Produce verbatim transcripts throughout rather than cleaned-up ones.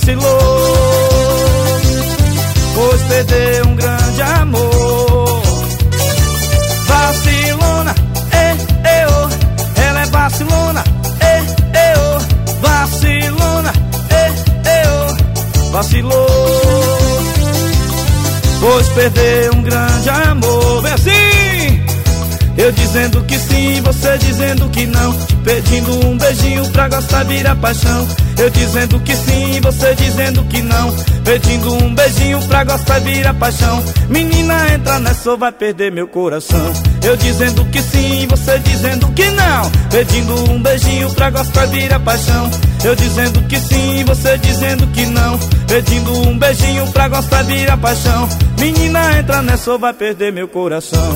vacilou, pois perdeu um grande amor. Vacilona, eh, eh, oh, ela é vacilona, eh, eh, oh, vacilona, eh, eh, oh, vacilou, pois perdeu um grande amor. Vem assim, eu dizendo que sim, você dizendo que não, te pedindo um beijinho pra gostar vira paixão. Eu dizendo que sim, você dizendo que não, pedindo um beijinho pra gostar vira paixão. Menina, entra nessa ou vai perder meu coração. Eu dizendo que sim, você dizendo que não, pedindo um beijinho pra gostar vira paixão. Eu dizendo que sim, você dizendo que não, pedindo um beijinho pra gostar vira paixão. Menina, entra nessa ou vai perder meu coração.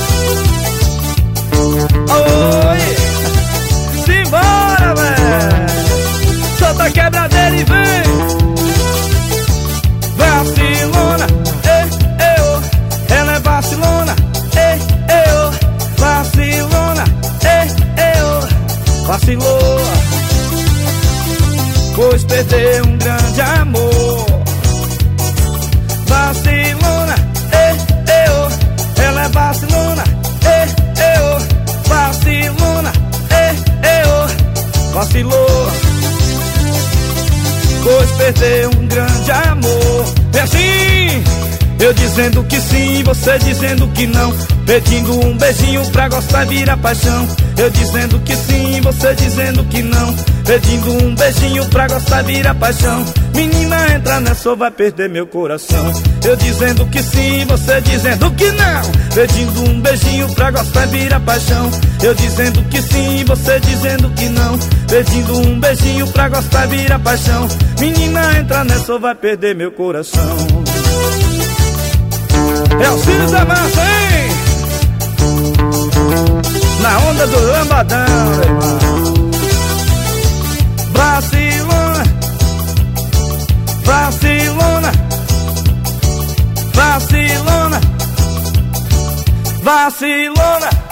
Oi, simbora, véi, solta a quebradeira e vem. Vacilona, eh, eh, oh, ela é vacilona, eh, eh, oh, vacilona, eh, eh, oh, vacilou, pois perdeu um grande amor. Vacilona, eh, eh, oh, ela é vacilona, eh, eh, oh, vacilona, eh, eh, oh, vacilou, pois perdeu um grande amor. É assim, eu dizendo que sim, você dizendo que não, pedindo um beijinho pra gostar vira paixão. Eu dizendo que sim, você dizendo que não, pedindo um beijinho pra gostar vira paixão. Menina, entra nessa ou vai perder meu coração. Eu dizendo que sim, você dizendo que não, pedindo um beijinho pra gostar vira paixão. Eu dizendo que sim, você dizendo que não, pedindo um beijinho pra gostar vira paixão. Menina, entra nessa ou vai perder meu coração. É o Círios da Massa, hein? Na onda do lambadão, meu irmão. Vacilona, vacilona, vacilona, vacilona.